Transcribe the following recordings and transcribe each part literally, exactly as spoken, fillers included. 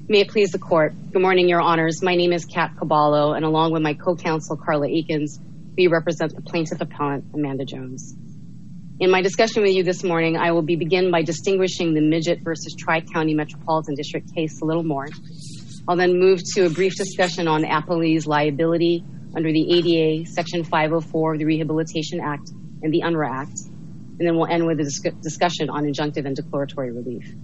May it please the court. Good morning, your honors. My name is Kat Caballo, and along with my co-counsel, Carla Akins, we represent the plaintiff appellant, Amanda Jones. In my discussion with you this morning, I will be begin by distinguishing the Midget versus Tri-County Metropolitan District case a little more. I'll then move to a brief discussion on appellee's liability under the A D A, Section five oh four of the Rehabilitation Act and the U N R W A Act. And then we'll end with a dis- discussion on injunctive and declaratory relief.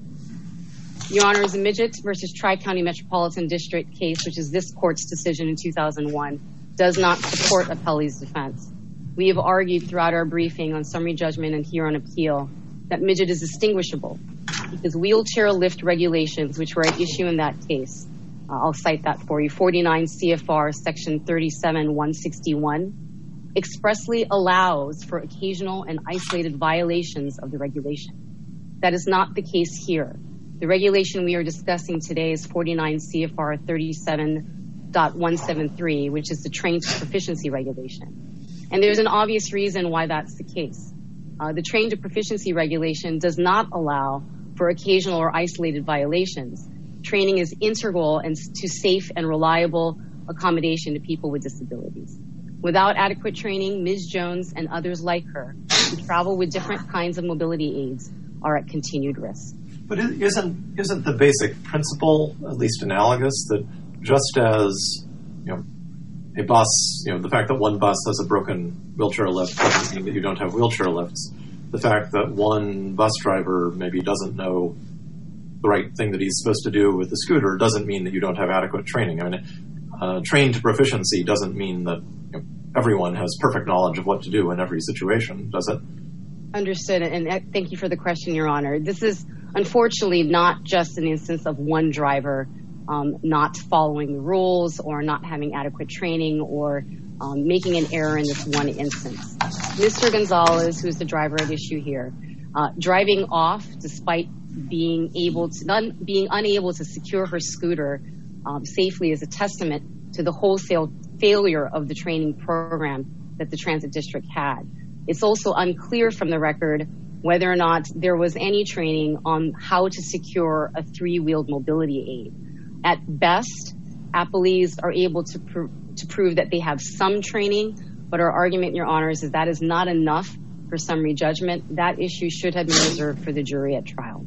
Your honors, the Midget versus Tri-County Metropolitan District case, which is this court's decision in two thousand one, does not support appellee's defense. We have argued throughout our briefing on summary judgment and here on appeal that Midget is distinguishable because wheelchair lift regulations, which were at issue in that case, uh, I'll cite that for you, forty-nine C F R section thirty-seven one sixty-one, expressly allows for occasional and isolated violations of the regulation. That is not the case here. The regulation we are discussing today is forty-nine C F R thirty-seven point one seventy-three, which is the train to proficiency regulation. And there's an obvious reason why that's the case. Uh, the train to proficiency regulation does not allow for occasional or isolated violations. Training is integral and to safe and reliable accommodation to people with disabilities. Without adequate training, Miz Jones and others like her who travel with different kinds of mobility aids are at continued risk. But isn't isn't the basic principle at least analogous that just as, you know, a bus, you know, the fact that one bus has a broken wheelchair lift doesn't mean that you don't have wheelchair lifts. The fact that one bus driver maybe doesn't know the right thing that he's supposed to do with the scooter doesn't mean that you don't have adequate training. I mean, uh, trained to proficiency doesn't mean that, you know, everyone has perfect knowledge of what to do in every situation, does it? Understood, and thank you for the question, Your Honor. This is unfortunately not just an instance of one driver um, not following the rules or not having adequate training or um, making an error in this one instance. Mister Gonzalez, who's the driver at issue here, uh, driving off despite being able to, un, being unable to secure her scooter um, safely is a testament to the wholesale failure of the training program that the transit district had. It's also unclear from the record whether or not there was any training on how to secure a three-wheeled mobility aid. At best, appellees are able to, pr- to prove that they have some training, but our argument, Your Honors, is that is not enough for summary judgment. That issue should have been reserved for the jury at trial.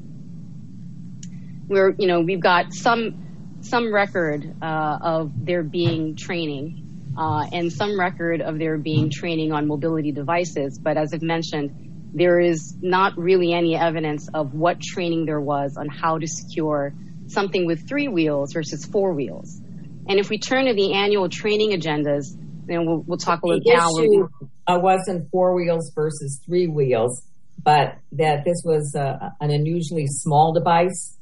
We're, you know, we've got some some record uh, of there being training uh, and some record of there being training on mobility devices, but as I've mentioned, there is not really any evidence of what training there was on how to secure something with three wheels versus four wheels. And if we turn to the annual training agendas, then we'll, we'll talk a little the now. The issue uh, wasn't four wheels versus three wheels, but that this was uh, an unusually small device.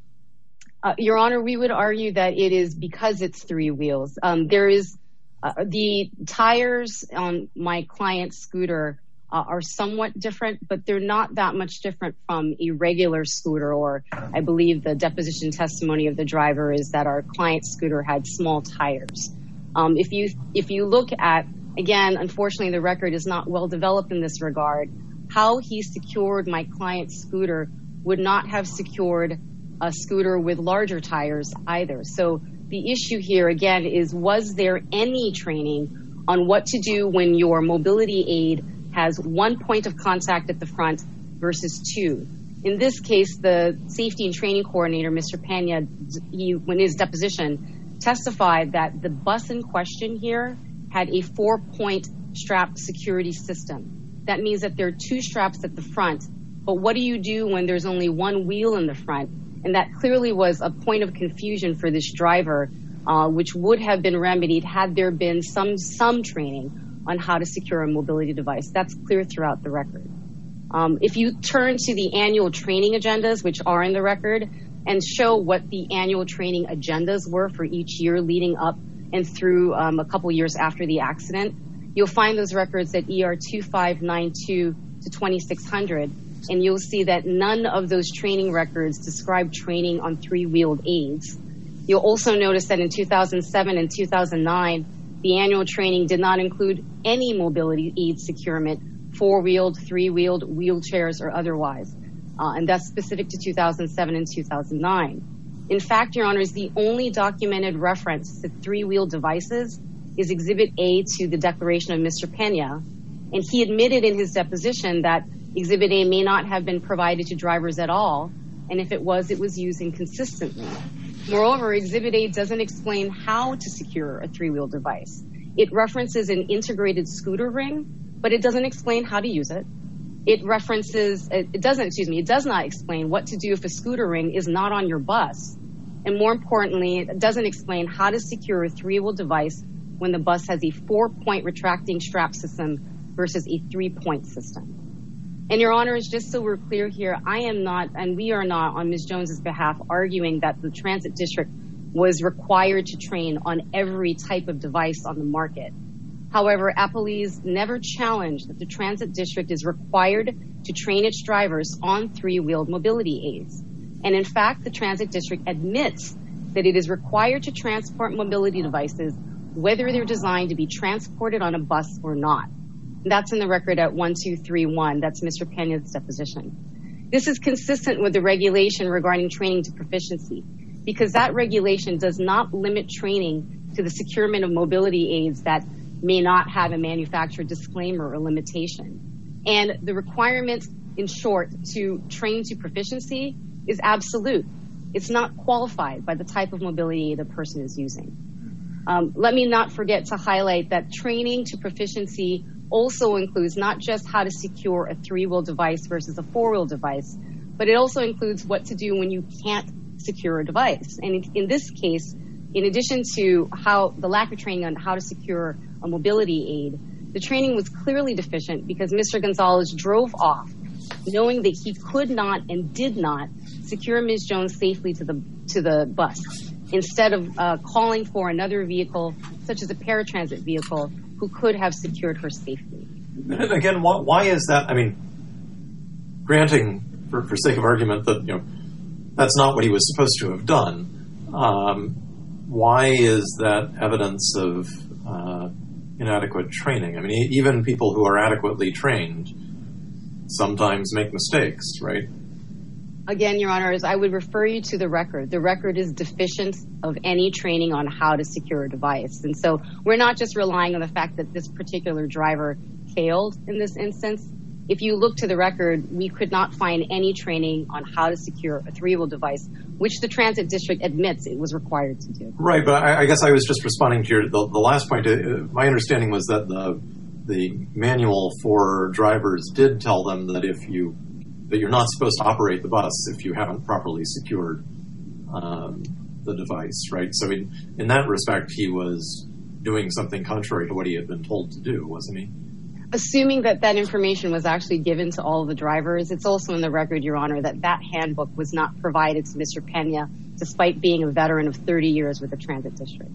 Uh, Your Honor, we would argue that it is because it's three wheels. Um, there is uh, the tires on my client's scooter Uh, are somewhat different, but they're not that much different from a regular scooter, or I believe the deposition testimony of the driver is that our client's scooter had small tires. Um, if you if you look at, again, unfortunately the record is not well developed in this regard, how he secured my client's scooter would not have secured a scooter with larger tires either. So the issue here, again, is was there any training on what to do when your mobility aid has one point of contact at the front versus two. In this case, the safety and training coordinator, Mister Pena, he, when his deposition, testified that the bus in question here had a four-point strap security system. That means that there are two straps at the front, but what do you do when there's only one wheel in the front? And that clearly was a point of confusion for this driver, uh, which would have been remedied had there been some some training on how to secure a mobility device. That's clear throughout the record. Um, if you turn to the annual training agendas, which are in the record, and show what the annual training agendas were for each year leading up and through um, a couple years after the accident, you'll find those records at E R two five nine two to twenty-six hundred, and you'll see that none of those training records describe training on three-wheeled aids. You'll also notice that in two thousand seven and two thousand nine, the annual training did not include any mobility aid securement, four-wheeled, three-wheeled, wheelchairs, or otherwise. Uh, and that's specific to two thousand seven and two thousand nine. In fact, Your Honors, the only documented reference to three-wheel devices is Exhibit A to the declaration of Mister Pena, and he admitted in his deposition that Exhibit A may not have been provided to drivers at all, and if it was, it was used inconsistently. Moreover, Exhibit A doesn't explain how to secure a three-wheel device. It references an integrated scooter ring, but it doesn't explain how to use it. It references, it doesn't, excuse me, it does not explain what to do if a scooter ring is not on your bus. And more importantly, it doesn't explain how to secure a three-wheel device when the bus has a four-point retracting strap system versus a three-point system. And Your Honors, just so we're clear here, I am not, and we are not on Miz Jones's behalf, arguing that the Transit District was required to train on every type of device on the market. However, Appleese never challenged that the Transit District is required to train its drivers on three-wheeled mobility aids. And in fact, the Transit District admits that it is required to transport mobility devices whether they're designed to be transported on a bus or not. And that's in the record at one two three one. That's Mister Pena's deposition. This is consistent with the regulation regarding training to proficiency, because that regulation does not limit training to the securement of mobility aids that may not have a manufacturer disclaimer or limitation. And the requirement, in short, to train to proficiency is absolute. It's not qualified by the type of mobility aid a person is using. Um, let me not forget to highlight that training to proficiency also includes not just how to secure a three-wheel device versus a four-wheel device, but it also includes what to do when you can't secure a device. And in, in this case, in addition to how the lack of training on how to secure a mobility aid, the training was clearly deficient because Mister Gonzalez drove off knowing that he could not and did not secure Miz Jones safely to the to the bus, instead of uh, calling for another vehicle, such as a paratransit vehicle, who could have secured her safely. And again, why, why is that? I mean, granting, for, for sake of argument, that you know that's not what he was supposed to have done. Um, why is that evidence of uh, inadequate training? I mean, even people who are adequately trained sometimes make mistakes, right? Again, Your Honors, I would refer you to the record. The record is deficient of any training on how to secure a device. And so we're not just relying on the fact that this particular driver failed in this instance. If you look to the record, we could not find any training on how to secure a three-wheel device, which the Transit District admits it was required to do. Right, but I, I guess I was just responding to your the, the last point. Uh, my understanding was that the the manual for drivers did tell them that if you that you're not supposed to operate the bus if you haven't properly secured um, the device, right? So in, in that respect, he was doing something contrary to what he had been told to do, wasn't he? Assuming that that information was actually given to all of the drivers, it's also in the record, Your Honor, that that handbook was not provided to Mister Pena, despite being a veteran of thirty years with the Transit District.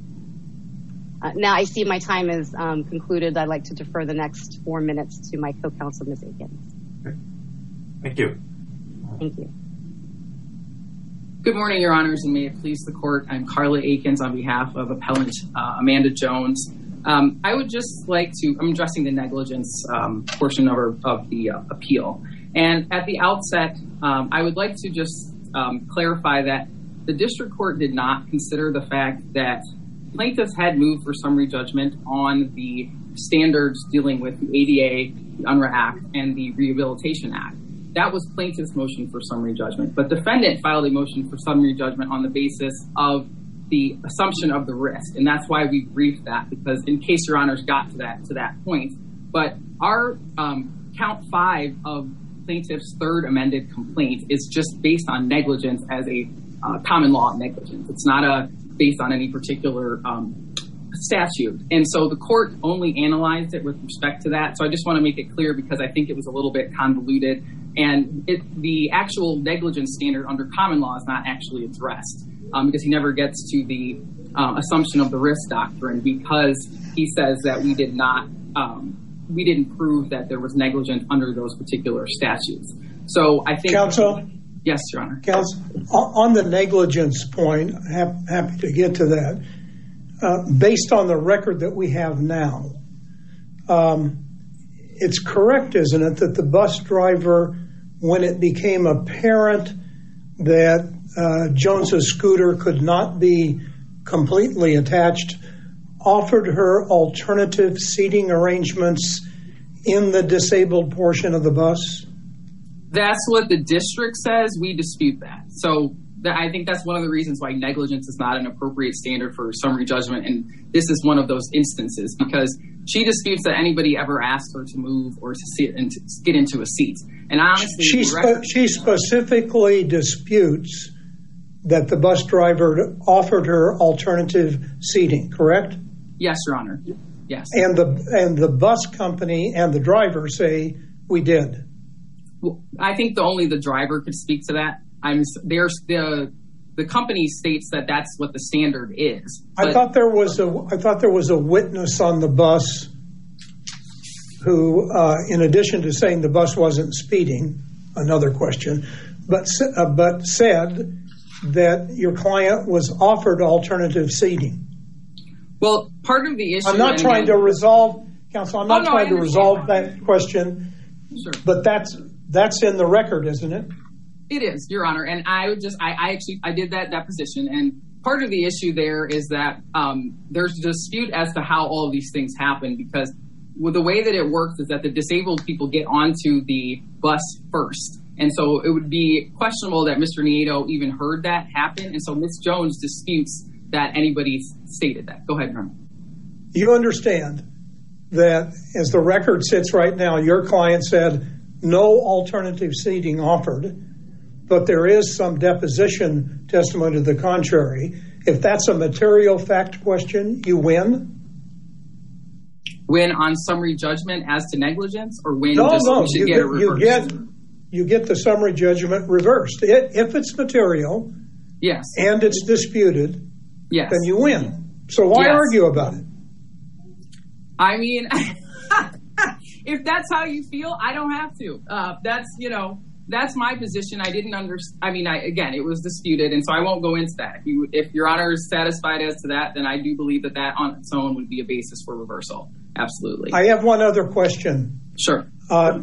Uh, now, I see my time is um, concluded. I'd like to defer the next four minutes to my co-counsel, Miz Akins. Okay. Thank you. Thank you. Good morning, Your Honors, and may it please the Court. I'm Carla Akins on behalf of Appellant uh, Amanda Jones. Um, I would just like to, I'm addressing the negligence um, portion of, our, of the uh, appeal. And at the outset, um, I would like to just um, clarify that the District Court did not consider the fact that plaintiffs had moved for summary judgment on the standards dealing with the A D A, the UNRRA Act, and the Rehabilitation Act. That was plaintiff's motion for summary judgment. But defendant filed a motion for summary judgment on the basis of the assumption of the risk. And that's why we briefed that, because in case Your Honors got to that to that point. But our um, count five of plaintiff's third amended complaint is just based on negligence as a uh, common law negligence. It's not a based on any particular um, statute. And so the court only analyzed it with respect to that. So I just want to make it clear because I think it was a little bit convoluted. And it, the actual negligence standard under common law is not actually addressed um, because he never gets to the um, assumption of the risk doctrine because he says that we did not, um, we didn't prove that there was negligence under those particular statutes. So I think... Counsel? Yes, Your Honor. Counsel, on the negligence point, I'm happy to get to that. Uh, based on the record that we have now, um, it's correct, isn't it, that the bus driver, when it became apparent that uh, Jones's scooter could not be completely attached, offered her alternative seating arrangements in the disabled portion of the bus? That's what the district says. We dispute that. So that, I think that's one of the reasons why negligence is not an appropriate standard for summary judgment. And this is one of those instances because she disputes that anybody ever asked her to move or to sit and to get into a seat. And honestly, she, spe- she specifically disputes that the bus driver offered her alternative seating, correct? Yes, Your Honor. Yes. And the and the bus company and the driver say we did. Well, I think the only the driver could speak to that. I'm there's the the company states that that's what the standard is. I thought there was a I thought there was a witness on the bus who, uh, in addition to saying the bus wasn't speeding, another question, but uh, but said that your client was offered alternative seating. Well, part of the issue... I'm not trying again, to resolve, counsel, I'm not oh, no, trying to resolve that question, sure. but that's that's in the record, isn't it? It is, Your Honor, and I would just, I, I actually, I did that deposition, and part of the issue there is that um, there's a dispute as to how all of these things happen, because well, the way that it works is that the disabled people get onto the bus first, and so it would be questionable that Mister Nieto even heard that happen, and so Miz Jones disputes that anybody stated that. Go ahead, Your Honor. You understand that as the record sits right now, your client said no alternative seating offered, but there is some deposition testimony to the contrary. If that's a material fact question, you win? Win on summary judgment as to negligence, or win no, just no, we should you get, get it you reversed? get you get the summary judgment reversed. It, if it's material, yes, and it's disputed, yes, then you win. So why yes. argue about it? I mean, if that's how you feel, I don't have to. Uh, that's, you know, that's my position. I didn't understand. I mean, I, again, it was disputed, and so I won't go into that. If, you, if Your Honor is satisfied as to that, then I do believe that that on its own would be a basis for reversal. Absolutely. I have one other question. Sure. Uh,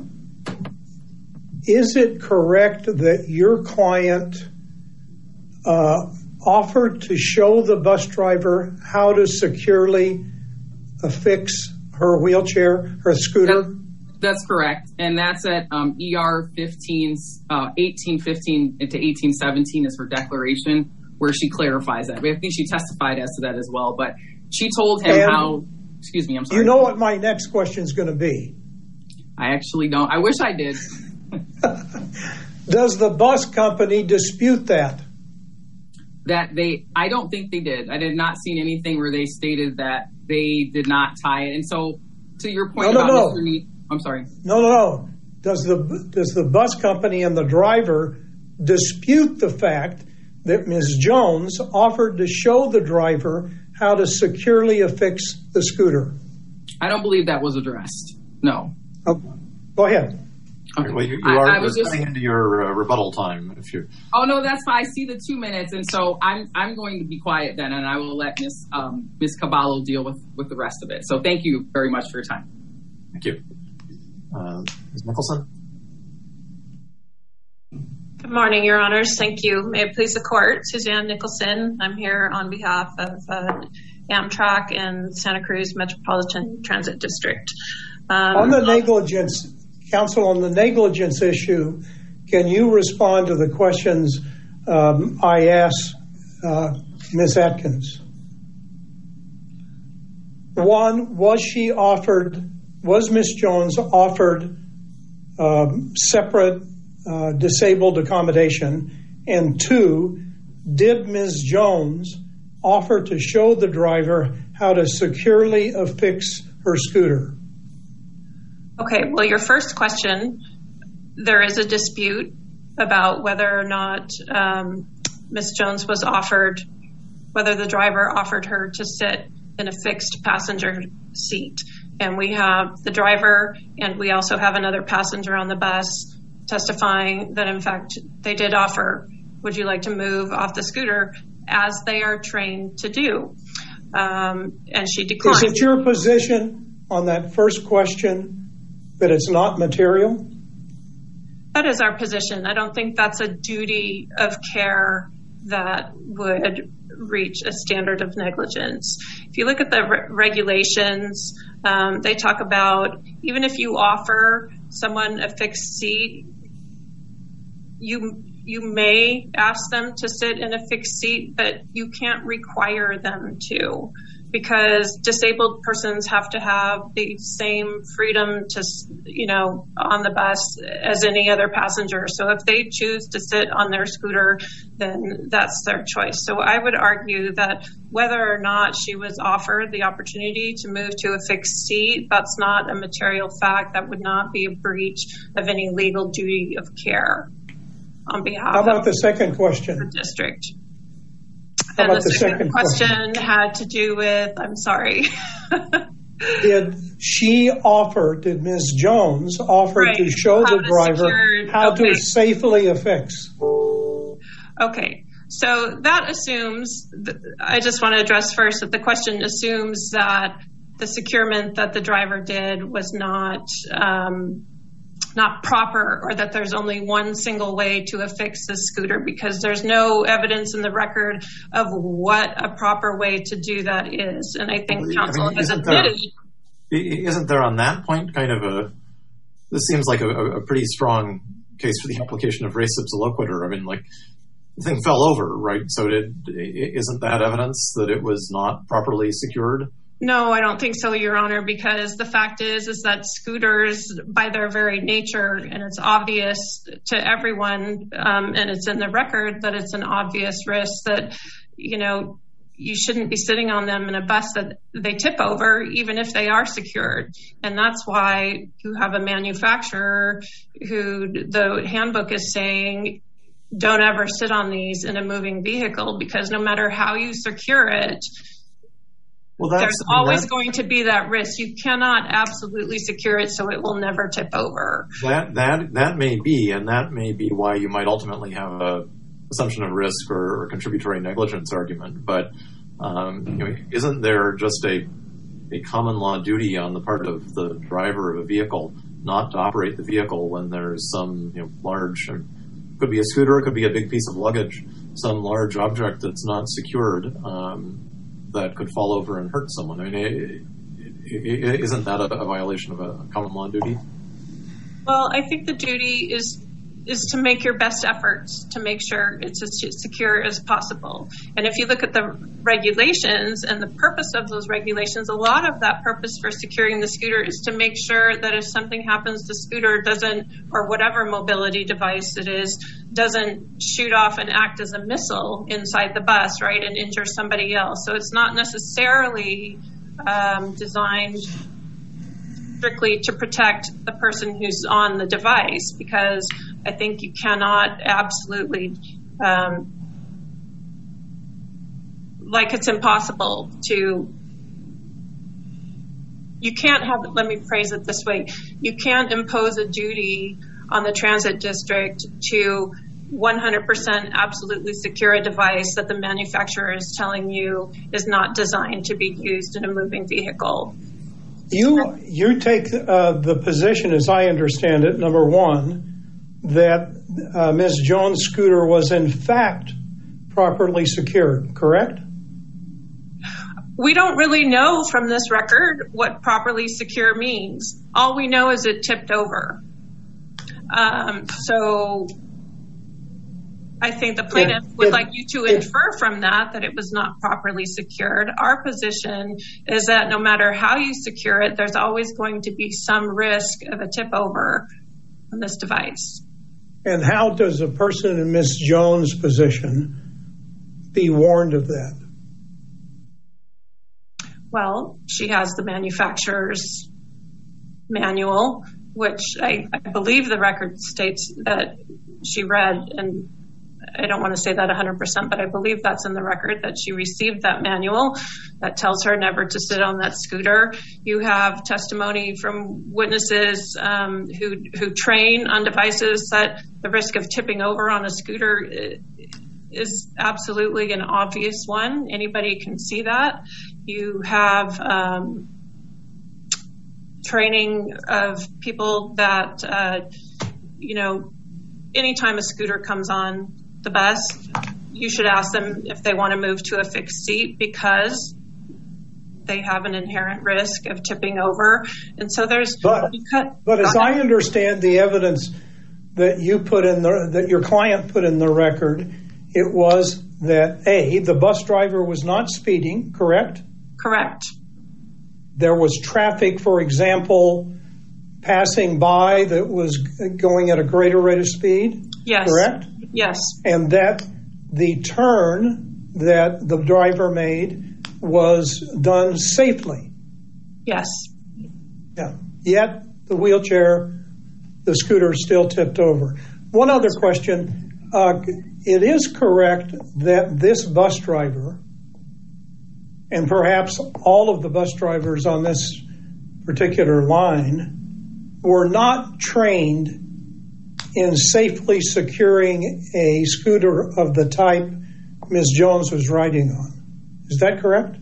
is it correct that your client uh, offered to show the bus driver how to securely affix her wheelchair, her scooter? That, that's correct. And that's at um, E R fifteen, uh, eighteen fifteen to eighteen seventeen is her declaration where she clarifies that. I think she testified as to that as well. But she told him and how, excuse me, I'm sorry. You know what my next question is going to be? I actually don't. I wish I did. Does the bus company dispute that? That they, I don't think they did. I did not see anything where they stated that they did not tie it. And so, to your point no, about no, no. Mister Ne- I'm sorry. No, no, no. Does the does the bus company and the driver dispute the fact that Miz Jones offered to show the driver how to securely affix the scooter? I don't believe that was addressed. No. Oh, go ahead. Okay. Well, you, you are I, I was just, into your uh, rebuttal time. If you. Oh no, that's fine. I see the two minutes, and so I'm I'm going to be quiet then, and I will let Miz um, Miz Caballo deal with, with the rest of it. So thank you very much for your time. Thank you, uh, Miz Nicholson. Good morning, Your Honors. Thank you. May it please the Court, Suzanne Nicholson. I'm here on behalf of uh, Amtrak and Santa Cruz Metropolitan Transit District. Um, on the negligence. Counsel, on the negligence issue, can you respond to the questions um, I asked uh, Miz Atkins? One, was she offered, was Miz Jones offered um, separate uh, disabled accommodation? And two, did Miz Jones offer to show the driver how to securely affix her scooter? Okay, well, your first question, there is a dispute about whether or not um, Miz Jones was offered, whether the driver offered her to sit in a fixed passenger seat. And we have the driver, and we also have another passenger on the bus testifying that, in fact, they did offer, would you like to move off the scooter, as they are trained to do. Um, and she declined. Is it your position on that first question that it's not material? That is our position. I don't think that's a duty of care that would reach a standard of negligence. If you look at the re- regulations, um, they talk about even if you offer someone a fixed seat, you you may ask them to sit in a fixed seat, but you can't require them to, because disabled persons have to have the same freedom to, you know, on the bus as any other passenger. So if they choose to sit on their scooter, then that's their choice. So I would argue that whether or not she was offered the opportunity to move to a fixed seat, that's not a material fact. That would not be a breach of any legal duty of care on behalf How about of the second question? the district. How And about the, the second, second question, question? had to do with, I'm sorry. Did she offer, did Miz Jones offer Right. to show How the to driver secure- how okay. to safely affix? Okay, so that assumes, th- I just want to address first that the question assumes that the securement that the driver did was not um, not proper, or that there's only one single way to affix the scooter, because there's no evidence in the record of what a proper way to do that is. And I think counsel I mean, has isn't there, admitted. isn't there on that point kind of a, this seems like a, a pretty strong case for the application of res ipsa loquitur. I mean, like, the thing fell over, right? So did, isn't that evidence that it was not properly secured? No, I don't think so, Your Honor, because the fact is, is that scooters, by their very nature, and it's obvious to everyone, um, and it's in the record that it's an obvious risk that, you know, you shouldn't be sitting on them in a bus that they tip over, even if they are secured. And that's why you have a manufacturer who the handbook is saying, don't ever sit on these in a moving vehicle, because no matter how you secure it, Well, that's, there's always that, going to be that risk. You cannot absolutely secure it so it will never tip over. That that that may be, and that may be why you might ultimately have a assumption of risk or, or contributory negligence argument. But um, you know, isn't there just a a common law duty on the part of the driver of a vehicle not to operate the vehicle when there's some, you know, large, could be a scooter, it could be a big piece of luggage, some large object that's not secured, um, that could fall over and hurt someone? I mean, it, it, it, isn't that a, a violation of a common law duty? Well, I think the duty is is to make your best efforts to make sure it's as secure as possible. And if you look at the regulations and the purpose of those regulations, a lot of that purpose for securing the scooter is to make sure that if something happens, the scooter doesn't, or whatever mobility device it is, doesn't shoot off and act as a missile inside the bus, right, and injure somebody else. So it's not necessarily um, designed strictly to protect the person who's on the device, because I think you cannot absolutely, um, like it's impossible to, you can't have, let me phrase it this way, you can't impose a duty on the transit district to one hundred percent absolutely secure a device that the manufacturer is telling you is not designed to be used in a moving vehicle. You you take uh, the position, as I understand it, number one, that uh, Miz Jones' scooter was in fact properly secured, correct? We don't really know from this record what properly secure means. All we know is it tipped over. Um, so I think the plaintiff it, would it, like you to it, infer from that that it was not properly secured. Our position is that no matter how you secure it, there's always going to be some risk of a tip over on this device. And how does a person in Miz Jones' position be warned of that? Well, she has the manufacturer's manual, which I, I believe the record states that she read, and I don't want to say that one hundred percent, but I believe that's in the record, that she received that manual that tells her never to sit on that scooter. You have testimony from witnesses um, who who train on devices that the risk of tipping over on a scooter is absolutely an obvious one. Anybody can see that. You have um, training of people that, uh, you know, anytime a scooter comes on the bus, you should ask them if they want to move to a fixed seat because they have an inherent risk of tipping over. And so there's... But, but as I understand the evidence that you put in the, that your client put in the record, it was that A, the bus driver was not speeding, correct? Correct. There was traffic, for example, passing by that was going at a greater rate of speed? Yes. Correct? Yes. And that the turn that the driver made was done safely? Yes. Yeah. Yet the wheelchair, the scooter still tipped over. One other question. Uh, it is correct that this bus driver, and perhaps all of the bus drivers on this particular line, were not trained in safely securing a scooter of the type Miz Jones was riding on. Is that correct?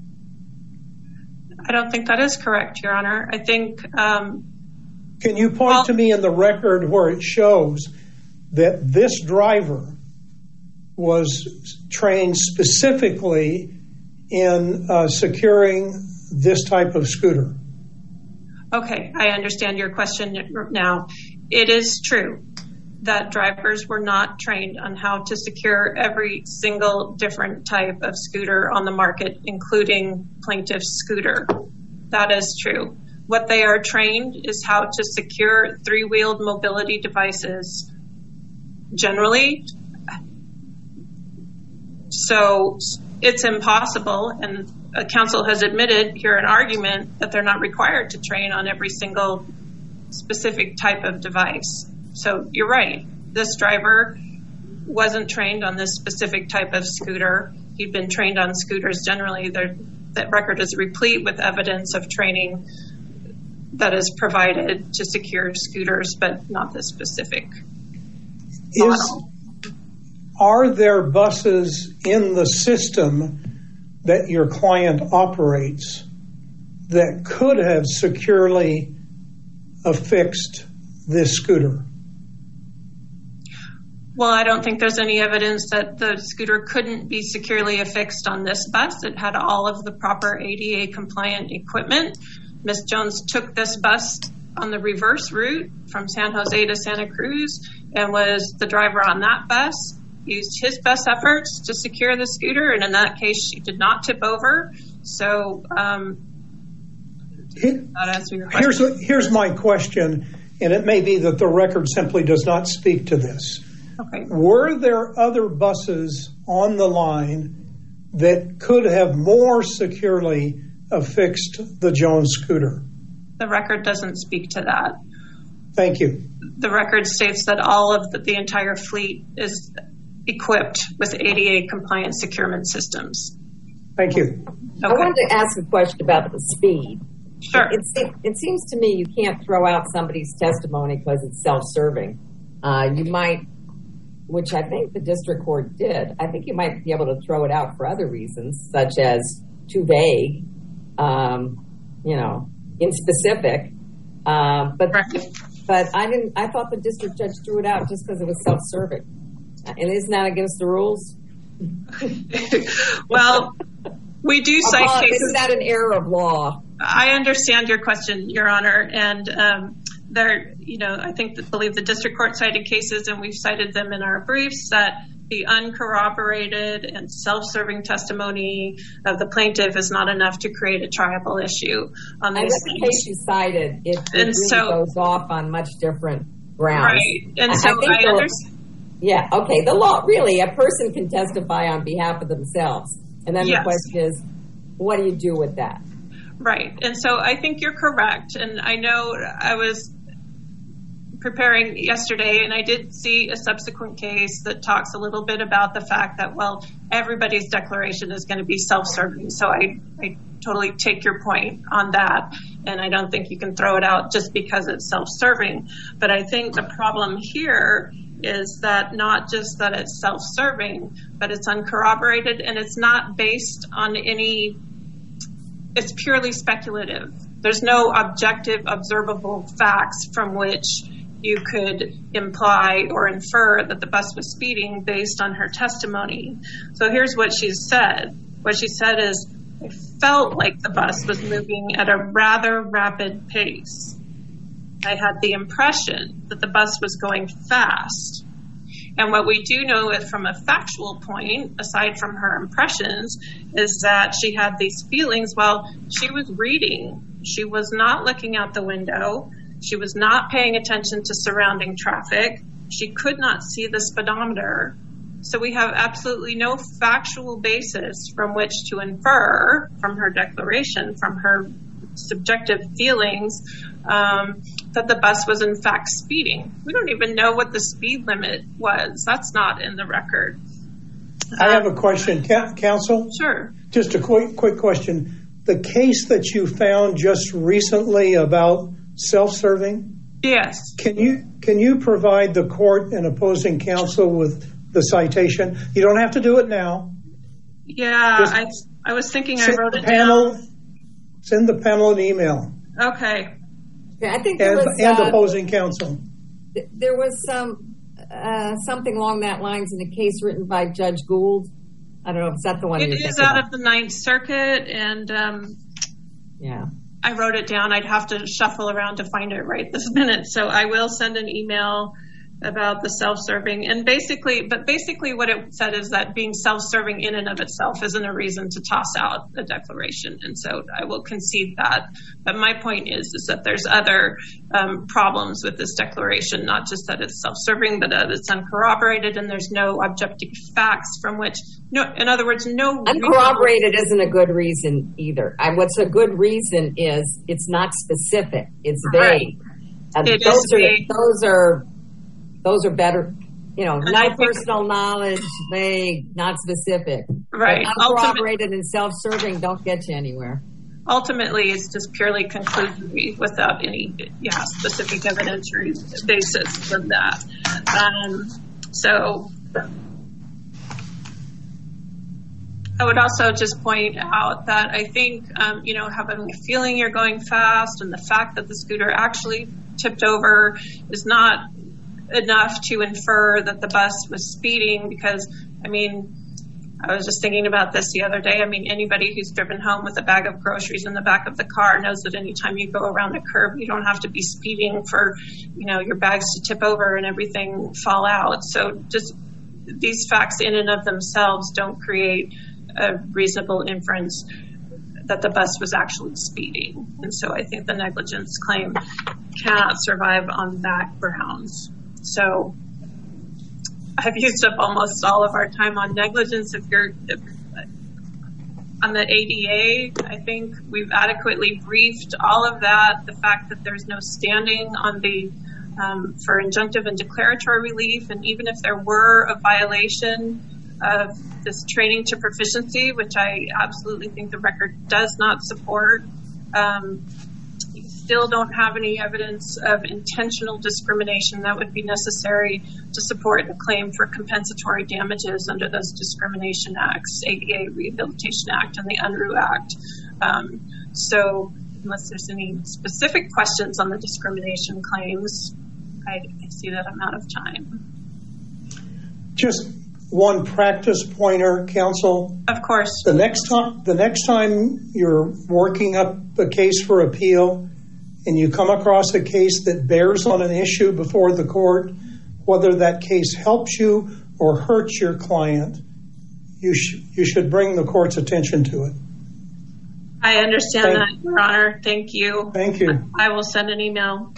I don't think that is correct, Your Honor. I think... Um, Can you point well, to me in the record where it shows that this driver was trained specifically in uh, securing this type of scooter? Okay, I understand your question now. It is true that drivers were not trained on how to secure every single different type of scooter on the market, including plaintiff's scooter. That is true. What they are trained is how to secure three-wheeled mobility devices generally. So it's impossible, and a counsel has admitted here an argument that they're not required to train on every single specific type of device. So you're right. This driver wasn't trained on this specific type of scooter. He'd been trained on scooters generally. There, that record is replete with evidence of training that is provided to secure scooters, but not this specific model. Is, are there buses in the system that your client operates that could have securely affixed this scooter? Well, I don't think there's any evidence that the scooter couldn't be securely affixed on this bus. It had all of the proper A D A compliant equipment. Miz Jones took this bus on the reverse route from San Jose to Santa Cruz and was the driver on that bus, used his best efforts to secure the scooter, and in that case, she did not tip over. So um, that answers your question. Here's, here's my question, and it may be that the record simply does not speak to this. Okay. Were there other buses on the line that could have more securely affixed the Jones scooter? The record doesn't speak to that. Thank you. The record states that all of the, the entire fleet is equipped with A D A compliant securement systems. Thank you. Okay. I wanted to ask a question about the speed. Sure. It, it, it seems to me you can't throw out somebody's testimony because it's self-serving. Uh, you might, which I think the district court did, I think you might be able to throw it out for other reasons, such as too vague, um, you know, inspecific. Uh, but right. but I didn't. I thought the district judge threw it out just because it was self-serving. And isn't that against the rules? Well, we do cite uh, cases. Isn't that an error of law? I understand your question, Your Honor, and um, there, you know, I think that believe the district court cited cases, and we've cited them in our briefs, that the uncorroborated and self-serving testimony of the plaintiff is not enough to create a triable issue on these I read the case you cited. It, it really so, goes off on much different grounds. Right, and so I, I understand. Yeah, okay. The law, really, a person can testify on behalf of themselves. And then yes. the question is, what do you do with that? Right. And so I think you're correct. And I know I was preparing yesterday and I did see a subsequent case that talks a little bit about the fact that, well, everybody's declaration is going to be self-serving. So I, I totally take your point on that. And I don't think you can throw it out just because it's self-serving. But I think the problem here is that not just that it's self-serving, but it's uncorroborated and it's not based on any, it's purely speculative. There's no objective, observable facts from which you could imply or infer that the bus was speeding based on her testimony. So here's what she said. What she said is, I felt like the bus was moving at a rather rapid pace. I had the impression that the bus was going fast. And what we do know from a factual point, aside from her impressions, is that she had these feelings while she was reading. She was not looking out the window. She was not paying attention to surrounding traffic. She could not see the speedometer. So we have absolutely no factual basis from which to infer from her declaration, from her subjective feelings, um, that the bus was in fact speeding. We don't even know what the speed limit was. That's not in the record. I have a question, counsel. Sure. Just a quick, quick question. The case that you found just recently about self-serving? Yes. Can you can you provide the court and opposing counsel with the citation? You don't have to do it now. Yeah, I I was thinking I wrote it panel, down. Send the panel an email. Okay. Yeah, I think there and, was and uh, opposing counsel. Th- there was some uh, something along that lines in a case written by Judge Gould. I don't know if it's that the one. It you're is thinking out of. of the Ninth Circuit, and um, yeah. I wrote it down. I'd have to shuffle around to find it right this minute. So I will send an email about the self-serving. And basically, but basically what it said is that being self-serving in and of itself isn't a reason to toss out a declaration. And so I will concede that. But my point is, is that there's other um, problems with this declaration, not just that it's self-serving, but that it's uncorroborated and there's no objective facts from which, no, in other words, no. Uncorroborated reason. Isn't a good reason either. I, what's a good reason is it's not specific. It's vague. Right. It those is are, vague. Those are, Those are better, you know, and no personal knowledge, vague, not specific. Right. But uncorroborated and self-serving don't get you anywhere. Ultimately, it's just purely conclusory without any yeah, specific evidentiary basis for that. Um, so I would also just point out that I think, um, you know, having a feeling you're going fast and the fact that the scooter actually tipped over is not enough to infer that the bus was speeding because, I mean, I was just thinking about this the other day. I mean, anybody who's driven home with a bag of groceries in the back of the car knows that anytime you go around a curve, you don't have to be speeding for, you know, your bags to tip over and everything fall out. So just these facts in and of themselves don't create a reasonable inference that the bus was actually speeding. And so I think the negligence claim cannot survive on that grounds. So I've used up almost all of our time on negligence. If you're if, on the A D A, I think we've adequately briefed all of that. The fact that there's no standing on the um, for injunctive and declaratory relief, and even if there were a violation of this training to proficiency, which I absolutely think the record does not support, um, you still don't have any evidence of intentional discrimination that would be necessary to support a claim for compensatory damages under those discrimination acts, A D A Rehabilitation Act and the UNRU Act. Um, so unless there's any specific questions on the discrimination claims, I, I see that I'm out of time. Just one practice pointer, counsel. Of course. The next time, the next time you're working up a case for appeal and you come across a case that bears on an issue before the court, whether that case helps you or hurts your client, you, sh- you should bring the court's attention to it. I understand Thank, that, Your Honor. Thank you. Thank you. I will send an email.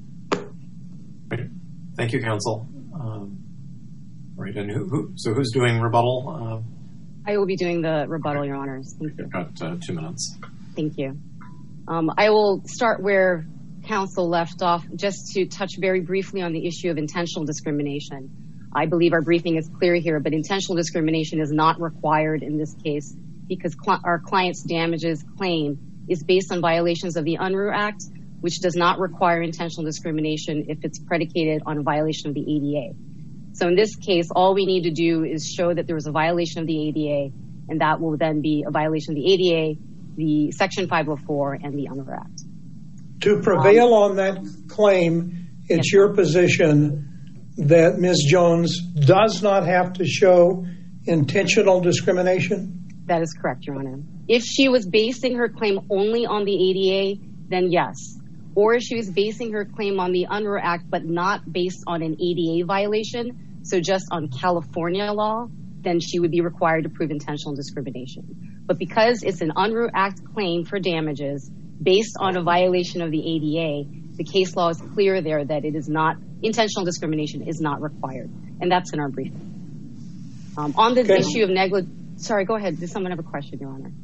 Great. Thank you, counsel. Um, right, and who, who? So who's doing rebuttal? Uh, I will be doing the rebuttal, Your Honors. Thank you. You've got uh, two minutes. Thank you. Um, I will start where counsel left off, just to touch very briefly on the issue of intentional discrimination. I believe our briefing is clear here, but intentional discrimination is not required in this case because cl- our client's damages claim is based on violations of the UNRU Act, which does not require intentional discrimination if it's predicated on a violation of the A D A. So in this case, all we need to do is show that there was a violation of the A D A, and that will then be a violation of the A D A, the Section five oh four, and the UNRU Act. To prevail um, on that claim, it's your position that Miz Jones does not have to show intentional discrimination? That is correct, Your Honor. If she was basing her claim only on the A D A, then yes. Or if she was basing her claim on the UNRRA Act, but not based on an A D A violation, so just on California law, then she would be required to prove intentional discrimination. But because it's an UNRRA Act claim for damages based on a violation of the A D A, the case law is clear there that it is not, intentional discrimination is not required. And that's in our briefing. Um, on the okay. issue of negligence, sorry, go ahead. Does someone have a question, Your Honor?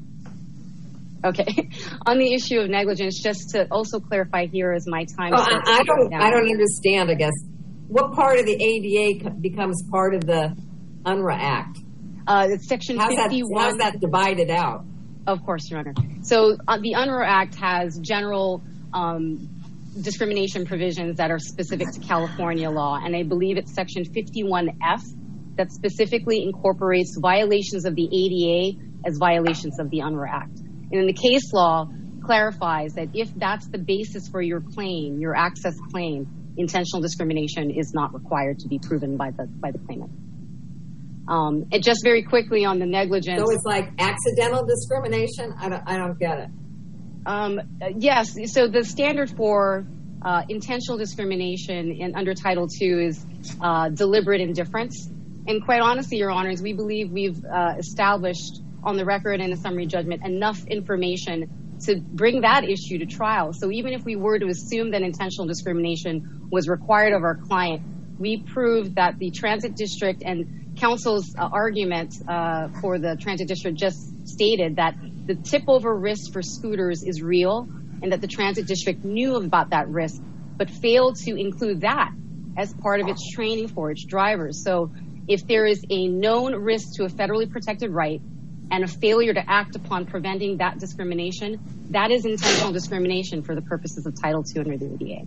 Okay. On the issue of negligence, just to also clarify here as my time. Oh, I, I don't. Down. I don't understand. I guess what part of the A D A becomes part of the UNRRA Act? Uh, it's section how's fifty-one. That, how's that divided out? Of course, Your Honor. So uh, the UNRRA Act has general um, discrimination provisions that are specific to California law, and I believe it's section fifty-one F that specifically incorporates violations of the A D A as violations of the UNRRA Act. And then the case law clarifies that if that's the basis for your claim, your access claim, intentional discrimination is not required to be proven by the by the claimant. Um, and just very quickly on the negligence. So it's like accidental discrimination? I don't, I don't get it. Um, yes. So the standard for uh, intentional discrimination in under Title two is uh, deliberate indifference. And quite honestly, Your Honors, we believe we've uh, established on the record in a summary judgment enough information to bring that issue to trial. So even if we were to assume that intentional discrimination was required of our client, we proved that the transit district and counsel's uh, argument uh, for the transit district just stated that the tip over risk for scooters is real and that the transit district knew about that risk, but failed to include that as part of its training for its drivers. So if there is a known risk to a federally protected right and a failure to act upon preventing that discrimination, that is intentional discrimination for the purposes of Title two under the A D A.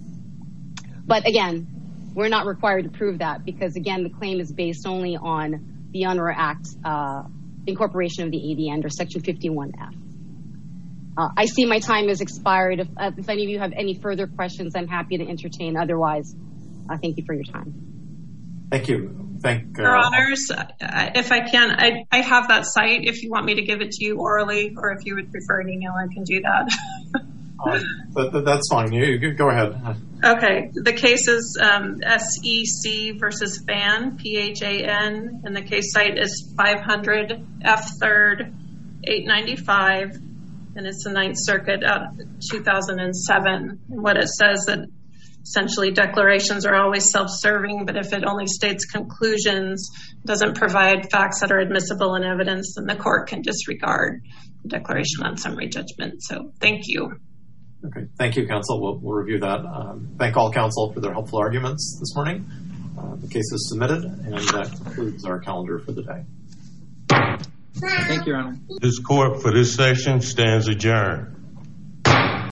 But again, we're not required to prove that because, again, the claim is based only on the UNRRA Act uh, incorporation of the A D A under Section fifty-one F. Uh, I see my time has expired. If, uh, if any of you have any further questions, I'm happy to entertain. Otherwise, uh, thank you for your time. Thank you. Thank, uh, Your Honors, if I can, I, I have that site. If you want me to give it to you orally, or if you would prefer an email, I can do that. uh, but, that's fine. You, you go ahead. Okay. The case is um, S E C versus Phan, P H A N, and the case site is five hundred F third eight ninety-five, and it's the Ninth Circuit out of two thousand seven. And what it says that essentially declarations are always self-serving, but if it only states conclusions, doesn't provide facts that are admissible in evidence, then the court can disregard the declaration on summary judgment. So thank you. Okay. Thank you, counsel. We'll, we'll review that. Um, thank all counsel for their helpful arguments this morning. Uh, the case is submitted, and that concludes our calendar for the day. Thank you, Your Honor. This court for this session stands adjourned.